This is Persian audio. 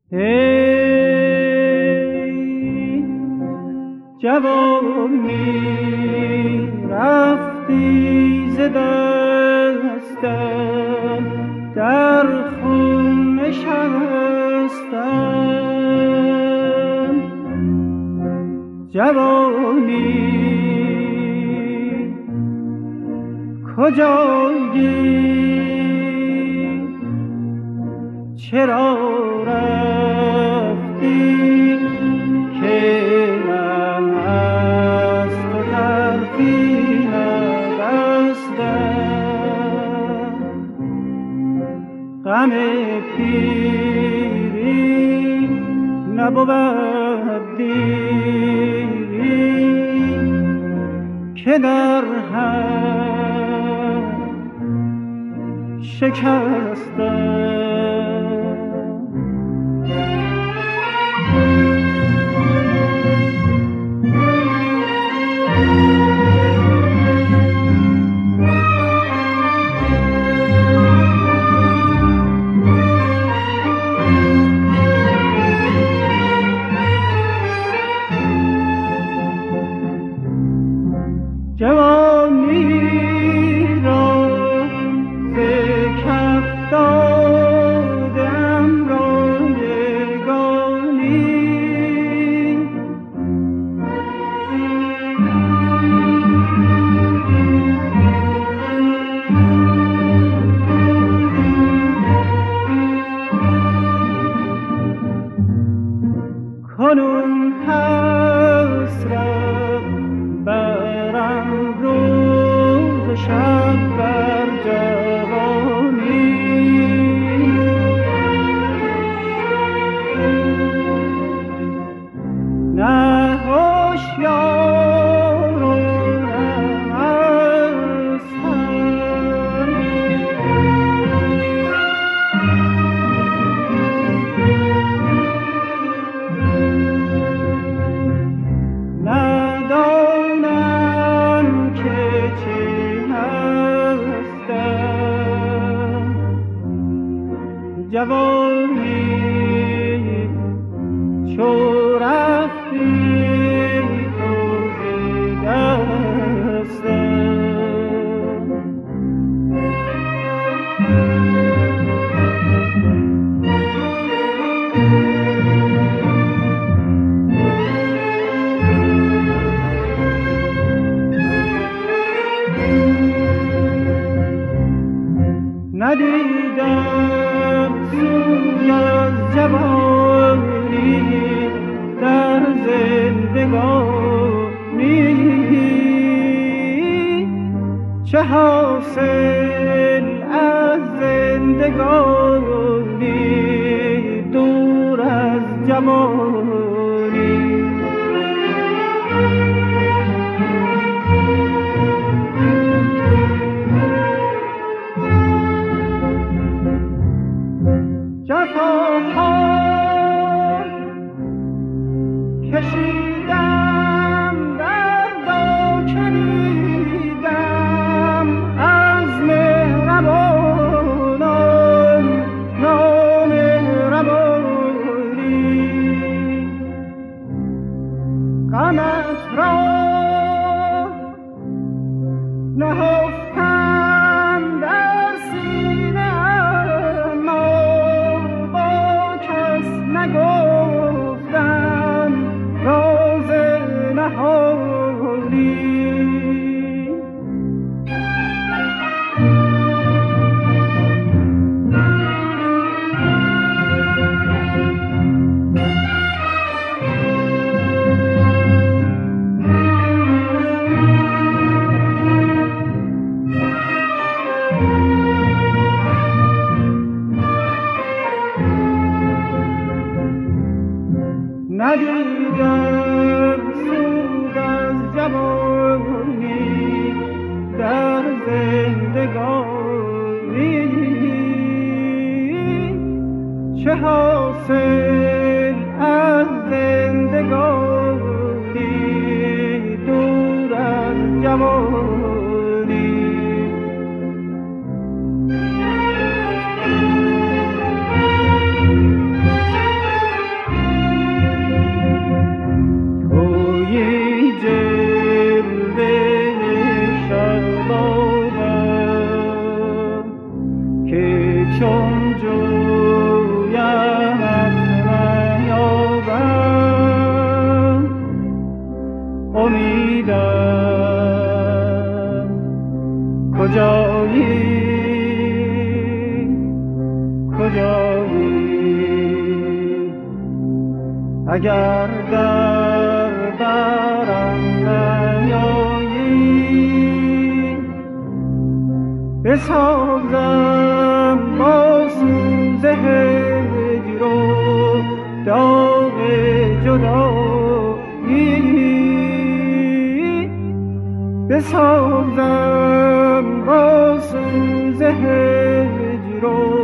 ای جوانی رفتی ز دستم، در خون نشستم. جوانی کجایی، چرا رفتی که من از تو طرفی نبستم؟ غم پیری نبود دیری که در هم شکستم. جوانی را ز کف دادم رایگانی، کنون حسرت برم روز شب بر جوانی. نه هوشیار و نه مستم، ندانم که چه هستم. جوانی چو رفتی تو ز دستم، ندیدم سوی از جوانی در زندگانی. چه حاصل از زندگانی دور از جوانی؟ جفاها کشیدم، درد و چریدم از مهربانان نامهربانی. غمت را نهفتم در سینه، اما با کس نگفتم راز نهانی. ندیدم سود از جوانی در زندگانی. چه حاصل از زندگانی دور از جوانی؟ اگر در برم نیایی، بسازم با سوز هجر و داغ جدایی، بسازم با سوز هجر و